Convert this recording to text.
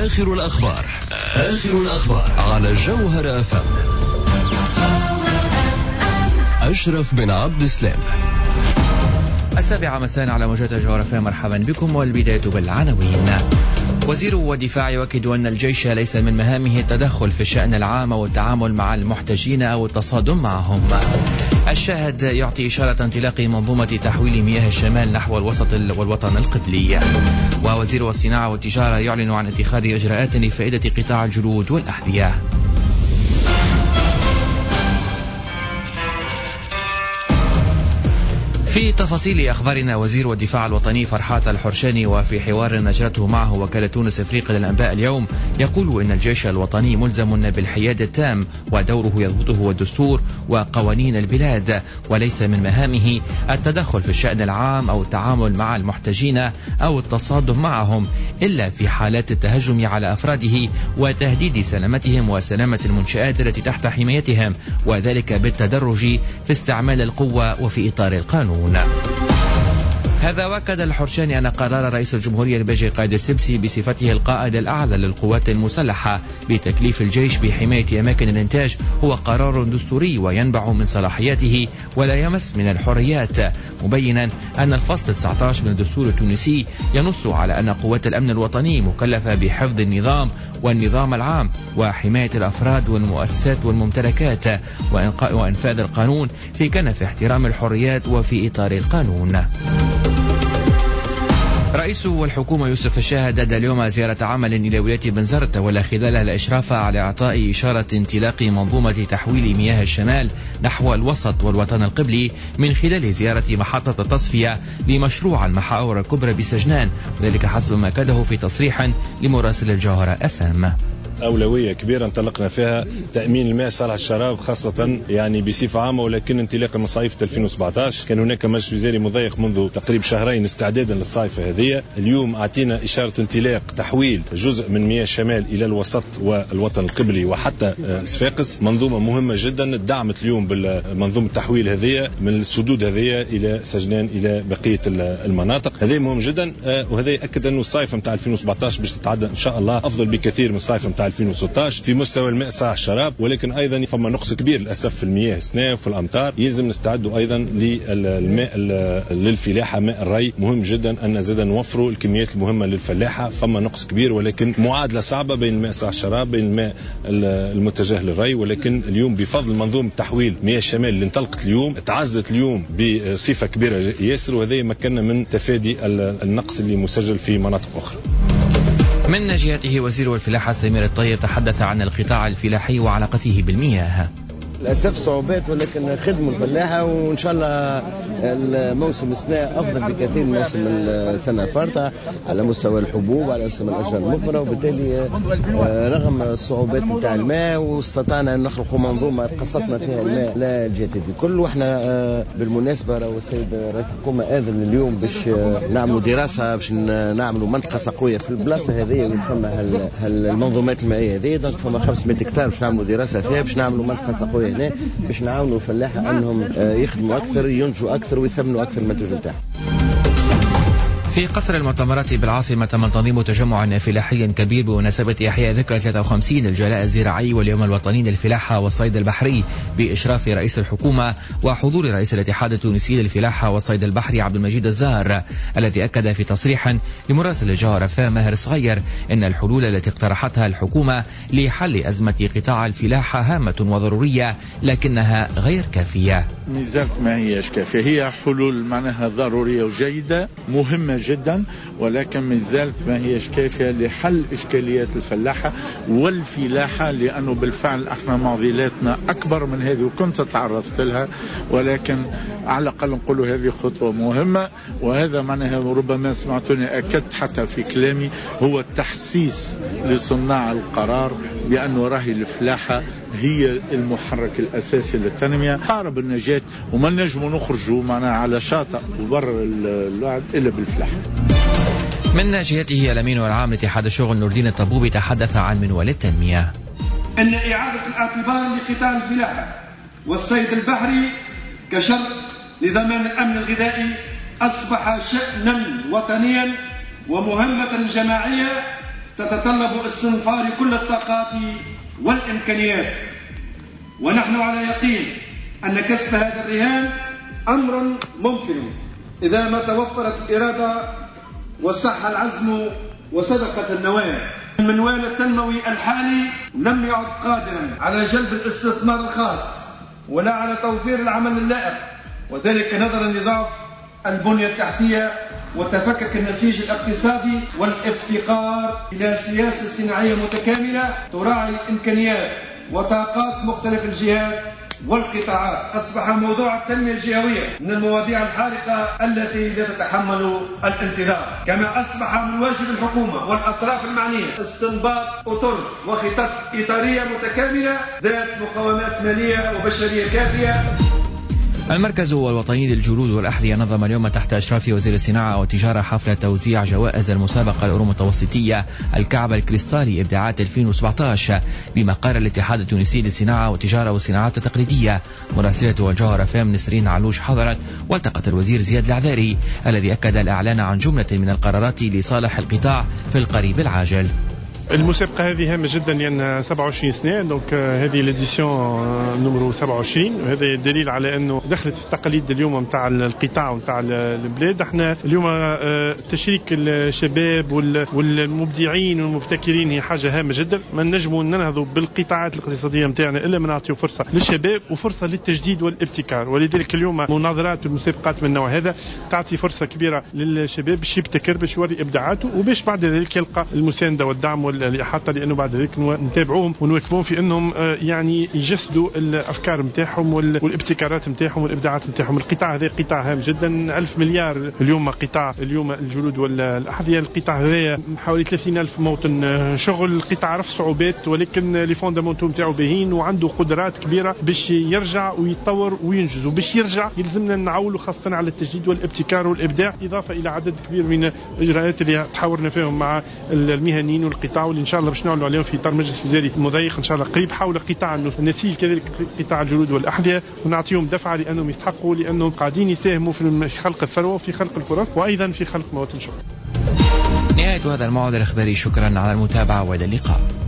آخر الأخبار على جوهر FM. أشرف بن عبد السلام. 7 مساء على موجات جوهر FM. مرحبا بكم، والبداية بالعناوين. وزير الدفاع يؤكد أن الجيش ليس من مهامه التدخل في الشأن العام والتعامل مع المحتجين أو التصادم معهم. الشاهد يعطي إشارة انطلاق منظومة تحويل مياه الشمال نحو الوسط والوطن القبلي. ووزير الصناعة والتجارة يعلن عن اتخاذ إجراءات لفائدة قطاع الجلود والأحذية. في تفاصيل أخبارنا، وزير الدفاع الوطني فرحات الحرشاني وفي حوار نشرته معه وكالة تونس إفريقيا للأنباء اليوم يقول إن الجيش الوطني ملزم بالحياد التام، ودوره يضبطه الدستور وقوانين البلاد، وليس من مهامه التدخل في الشأن العام أو التعامل مع المحتجين أو التصادم معهم إلا في حالات التهجم على أفراده وتهديد سلامتهم وسلامة المنشآت التي تحت حمايتهم، وذلك بالتدرج في استعمال القوة وفي إطار القانون. هذا وأكد الحرشاني أن قرار رئيس الجمهورية الباجي قائد السبسي بصفته القائد الأعلى للقوات المسلحة بتكليف الجيش بحماية أماكن الإنتاج هو قرار دستوري وينبع من صلاحياته ولا يمس من الحريات، مبينا أن الفصل 19 من الدستور التونسي ينص على أن قوات الأمن الوطني مكلفة بحفظ النظام والنظام العام وحماية الأفراد والمؤسسات والممتلكات وإنفاذ القانون في كنف احترام الحريات وفي إطار القانون. رئيس الحكومة يوسف الشاهد أدى اليوم زيارة عمل إلى ولاية بنزرت، ولا خلالها الإشراف على إعطاء إشارة انطلاق منظومة تحويل مياه الشمال نحو الوسط والوطن القبلي من خلال زيارة محطة التصفية لمشروع المحاور الكبرى بسجنان، وذلك حسب ما أكده في تصريح لمراسل الجوهرة FM. أولوية كبيرة انطلقنا فيها تأمين الماء صالح الشراب خاصة يعني بصفة عامة، ولكن انطلاق المصايف 2017 كان هناك مجلس وزاري مضيق منذ تقريبا شهرين استعدادا للصيفة هذه. اليوم أعطينا إشارة انطلاق تحويل جزء من مياه الشمال إلى الوسط والوطن القبلي وحتى صفاقس، منظومة مهمة جدا دعمت اليوم بالمنظومة التحويل هذه من السدود هذه إلى سجنان إلى بقية المناطق. هذه مهم جدا، وهذا يأكد أنه الصيفة متاع 2017 باش تتعدى إن شاء الله أفضل بكثير من الصيفة متاع 2016 في مستوى الماء صالح الشراب، ولكن ايضا فما نقص كبير للاسف في المياه السناء وفي الامطار. يلزم نستعدوا ايضا للماء للفلاحه، ماء الري مهم جدا ان زاد نوفروا الكميات المهمه للفلاحه. فما نقص كبير، ولكن معادله صعبه بين الماء صالح الشراب بين الماء المتجه للري. ولكن اليوم بفضل منظومه تحويل مياه الشمال اللي انطلقت اليوم تعزت اليوم بصفه كبيره ياسر، وهذا يمكننا من تفادي النقص اللي مسجل في مناطق اخرى. من جهته وزير الفلاحة سمير الطيب تحدث عن القطاع الفلاحي وعلاقته بالمياه. للأسف صعوبات، ولكن خدموا الفلاحة وإن شاء الله الموسم السنة أفضل بكثير من موسم السنة الفارطة على مستوى الحبوب وعلى مستوى الأشجار المثمرة، وبالتالي رغم الصعوبات نتاع الماء واستطعنا أن نخلق منظومة قصتنا فيها الماء لا الجهات الكل. وإحنا بالمناسبة راهو السيد رئيس الحكومة آذن اليوم باش نعملوا دراسة باش نعملوا منطقة سقوية في البلاصة هذه وين ثم المنظومات المائية هذه. دونك فما 500 هكتار باش نعملوا دراسة فيها باش نعملوا منطقة سقوية هنا باش نعاونوا الفلاحة أنهم يخدموا أكثر ينتجوا أكثر ويثمنوا أكثر المنتوج نتاعهم. في قصر المؤتمرات بالعاصمة تم تنظيم تجمع فلاحي كبير بمناسبة إحياء ذكرى 53 الجلاء الزراعي واليوم الوطني للفلاحة والصيد البحري بإشراف رئيس الحكومة وحضور رئيس الاتحاد التونسي للفلاحة والصيد البحري عبد المجيد الزهر، الذي أكد في تصريح لمراسل الجوهرة FM ماهر صغير أن الحلول التي اقترحتها الحكومة لحل أزمة قطاع الفلاحة هامة وضرورية لكنها غير كافية. ميزات ما هيش كافية، هي حلول معناها ضرورية وجيدة مهمة جدا، ولكن مازالت ما هيش كافية لحل إشكاليات الفلاحة والفلاحة، لأنه بالفعل احنا معضلاتنا أكبر من هذه وكنت تعرضت لها، ولكن على الأقل نقول هذه خطوة مهمة. وهذا معناها ربما سمعتوني أكدت حتى في كلامي هو التحسيس لصناع القرار بأنه راهي الفلاحة هي المحرك الأساسي للتنمية، قارب النجاة، وما نجموا نخرجوا معنا على شاطئ وبر الوعد إلا بالفلاحة. من جهته الأمين العام لاتحاد الشغل نور الدين الطبوبي تحدث عن منوال التنمية. أن إعادة الاعتبار لقطاع الفلاحة والصيد البحري كشرط لضمان الأمن الغذائي أصبح شأنا وطنيا ومهمة جماعية تتطلب استنفار كل الطاقات والإمكانيات، ونحن على يقين أن كسب هذا الرهان أمر ممكن إذا ما توفرت الإرادة وصح العزم وصدقت النوايا. المنوال التنموي الحالي لم يعد قادرا على جلب الاستثمار الخاص ولا على توفير العمل اللائق، وذلك نظرا لضعف البنية التحتية وتفكك النسيج الاقتصادي والافتقار إلى سياسة صناعية متكاملة تراعي الإمكانيات وطاقات مختلف الجهات والقطاعات. أصبح موضوع التنمية الجهوية من المواضيع الحارقة التي لا تتحمل الانتظار، كما أصبح من واجب الحكومة والأطراف المعنية استنباط أطر وخطط إطارية متكاملة ذات مقومات مالية وبشرية كافية. المركز الوطني للجلود والأحذية نظم اليوم تحت إشراف وزير الصناعة والتجارة حفلة توزيع جوائز المسابقة الأورو متوسطية الكعب الكريستالي إبداعات 2017 بمقر الاتحاد التونسي للصناعة والتجارة والصناعات التقليدية. مراسلة الجوهرة FM نسرين علوش حضرت، والتقت الوزير زياد العذاري الذي أكد الإعلان عن جملة من القرارات لصالح القطاع في القريب العاجل. المسابقة هذه هامة جدا لأن 27 سنة، دونك هذه الاديسيون نمرو 27، وهذا دليل على أنه دخلت في التقاليد اليوم متاع القطاع ومتاع البلاد. احنا اليوم تشريك الشباب والمبدعين والمبتكرين هي حاجة هامة جدا. ما نجموا ننهضوا بالقطاعات الاقتصادية متاعنا إلا من نعطيو فرصة للشباب وفرصة للتجديد والابتكار، ولذلك اليوم مناظرات ومسابقات من النوع هذا تعطي فرصة كبيرة للشباب باش يبتكر، باش يوري إبداعاته، وباش بعد ذلك يلقى المساندة والدعم الإحاطة، لأنه بعد ذلك نتابعوهم ونواكبوهم في أنهم يعني يجسدوا الأفكار متاعهم والابتكارات متاعهم والإبداعات متاعهم. القطاع هذا قطاع هام جدا، 1000 مليار اليوم قطاع اليوم الجلود والأحذية. القطاع هذا حوالي 30,000 موطن شغل. القطاع رفع صعوبات، ولكن لي فوندامونتو متاعو باهين وعنده قدرات كبيرة باش يرجع ويتطور وينجز. وباش يرجع يلزمنا نعولوا خاصة على التجديد والابتكار والإبداع، إضافة إلى عدد كبير من الإجراءات اللي تحاورنا فيهم مع المهنيين والقطاع، واللي ان شاء الله باش نعلنوا عليهم في اطار مجلس وزاري مضيق ان شاء الله قريب حول قطاع النسيج كذلك قطاع الجلود والاحذيه، ونعطيهم دفعه لانهم يستحقوا، لانهم قاعدين يساهموا في خلق الثروه وفي خلق الفرص وايضا في خلق مواطن شغل. نهايه هذا الموعد الاخباري، شكرا على المتابعه والى اللقاء.